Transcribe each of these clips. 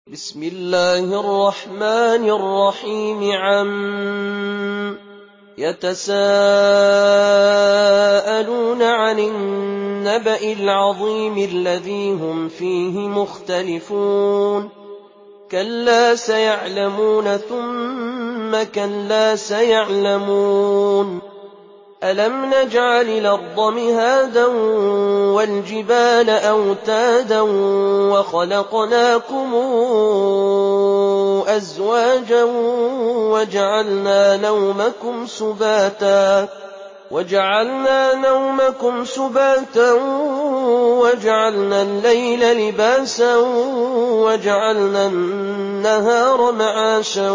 بسم الله الرحمن الرحيم يتساءلون عن النبأ العظيم الذي هم فيه مختلفون كلا سيعلمون ثم كلا سيعلمون ألم نجعل الأرض مهادا والجبال أوتادا وخلقناكم أزواجا وجعلنا نومكم سباتا وجعلنا الليل لباسا وجعلنا النهار معاشا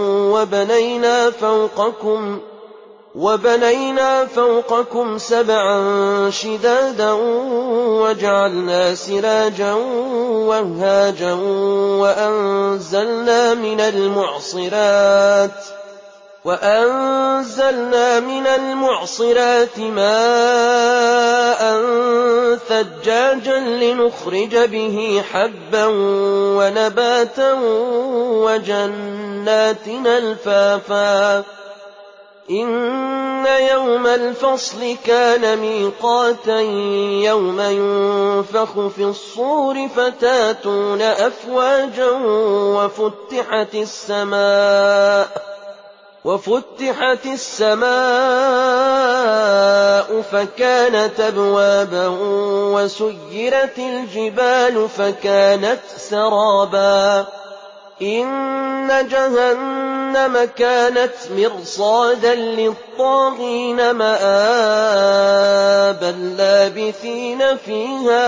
وبنينا فوقكم سبعا شدادا وجعلنا سراجا وهاجا وأنزلنا من المعصرات ماء ثجاجا لنخرج به حبا ونباتا وجنات ألفافا إن يوم الفصل كان ميقاتا يوم ينفخ في الصور فتاتون أفواجا وفتحت السماء فكانت أبوابا وسيرت الجبال فكانت سرابا إن جهنم كانت مرصادا للطاغين مآبا لابثين فيها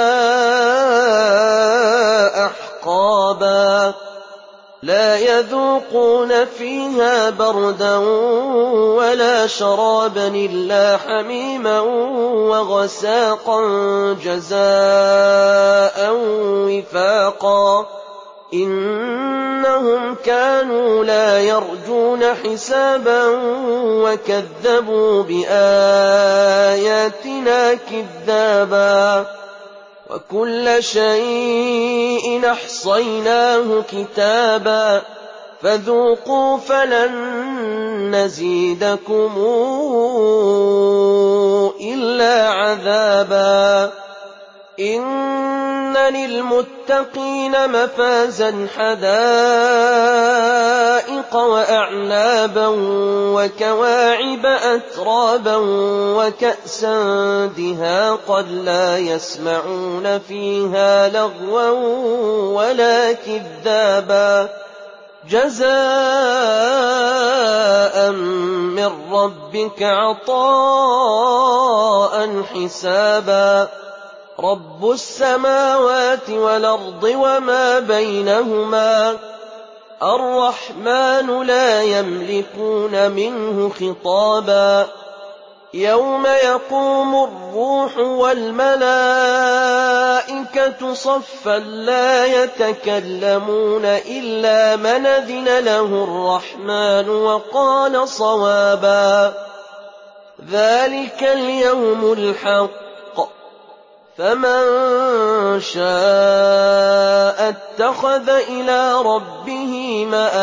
أحقابا لا يذوقون فيها بردا ولا شرابا إلا حميما وغساقا جزاء وفاقا إنهم كانوا لا يرجون حسابا وكذبوا بآياتنا كذابا وكل شيء أحصيناه كتابا فذوقوا فلن نزيدكم إلا عذابا إن للمتقين مفازا حدائق وأعنابا وكواعب أترابا وكأسا دهاقا لا يسمعون فيها لغوا ولا كذابا جزاء من ربك عطاء حسابا رب السماوات والأرض وما بينهما الرحمن لا يملكون منه خطابا يوم يقوم الروح والملائكة صفا لا يتكلمون إلا من أذن له الرحمن وقال صوابا ذلك اليوم الحق فمن شاء اتخذ إلى ربه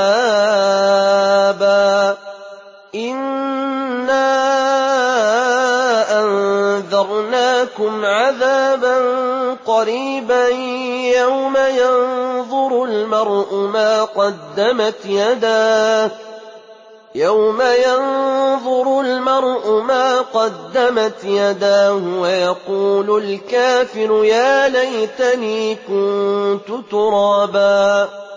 مآبا إنا أنذرناكم عذابا قريبا يوم ينظر المرء ما قدمت يداه ويقول الكافر يا ليتني كنت ترابا